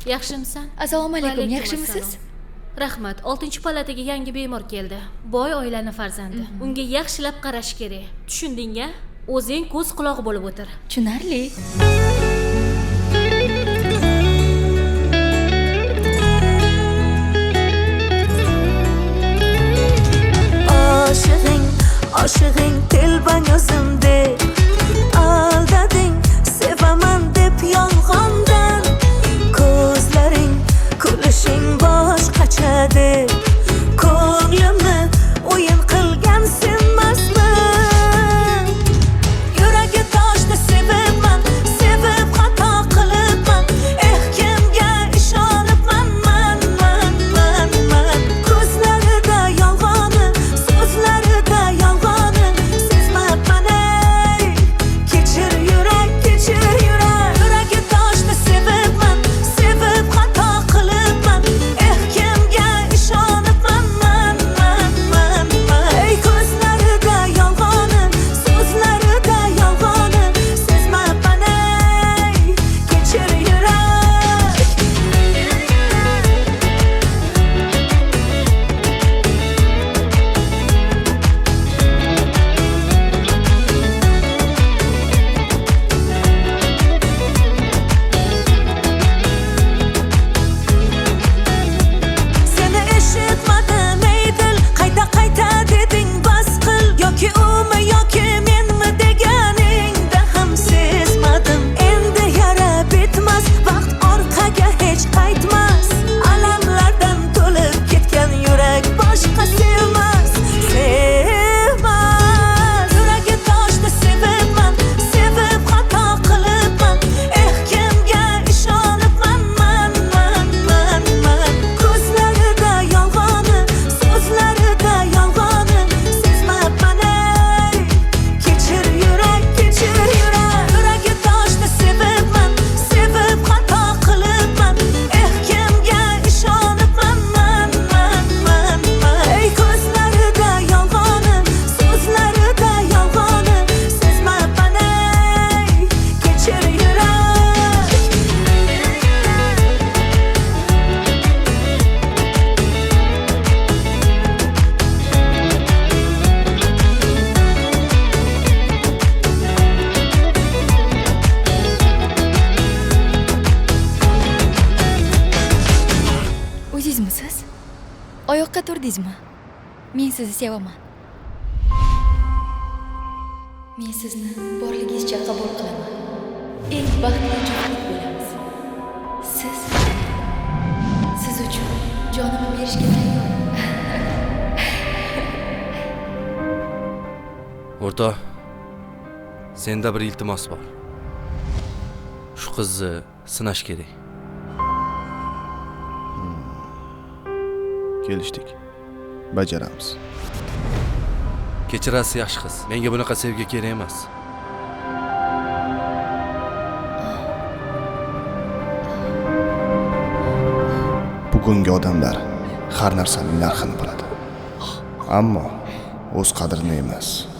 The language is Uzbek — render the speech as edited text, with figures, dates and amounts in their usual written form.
Yaxshimisan? Assalomu alaykum, Vaalaykum yaxshimisiz? assalom. Rahmat. 6-palataga yangi bemor keldi. Boy oilani farzandi. Unga yaxshilab qarash kerak. Tushunding-a? O'zing ko'z quloq bo'lib o'tir. Tushunarli. Aşığın telban gözümde aldadın, sevaman dep yolg'ondan. Ko'zlaring kulishing boshqachadir. Ko'nglimni o'yin qilgan senmasman. Yuragi toshda sevibman, sevib xato qilibman. Kimga ishonibman man. Ko'zlarida yolg'oni, so'zlarida yolg'oni. Sezmabman ey, kechir yurak, yuragi toshda sevibman, sevib xato qilibman. Kimga ishonibman man. Ey ko'zlarida yolg'oni, so'zlarida yolg'oni. Sezmabman ey, kechir yurak. Seni eshitmadim ey dil, qayta deding bas qil. Yoki umi yoki menmi deganingda ham sezmadim. Endi yara bitmas, vaqt orqaga hech qaytmas. Alamlardan to'lib ketgan yurak boshqa sevmas. Yuragi toshda sevibman, sevib xato qilibman. Kimga ishonibman man. Ko'zlarida yolg'oni, so'zlarida yolg'oni. Sezmabman ey, kechir yurak. Yuragi toshda sevibman, sevib xato qilibman. Kimga ishonibman man. Ey ko'zlarida yolg'oni, so'zlarida yolg'oni. Sezmabman ey, kechir yurak. O'zingizmisiz? Oyoqqa turdingizmi? Men sizni sevaman. Men sizni borligingizcha qabul qilaman. Eng baxtli juftlik bo'lamiz. Siz uchun jonimni berishga tayyor. O'rtoq, senda bir iltimos bor. Shu qizni sinash kerak. Kelishdik. Bajaramiz. Kechirasiz yaxshi qiz. Menga bunaqa sevgi kerak emas. Bugungi odamlar har narsaning narxini biladi. Ammo o'z qadrini emas.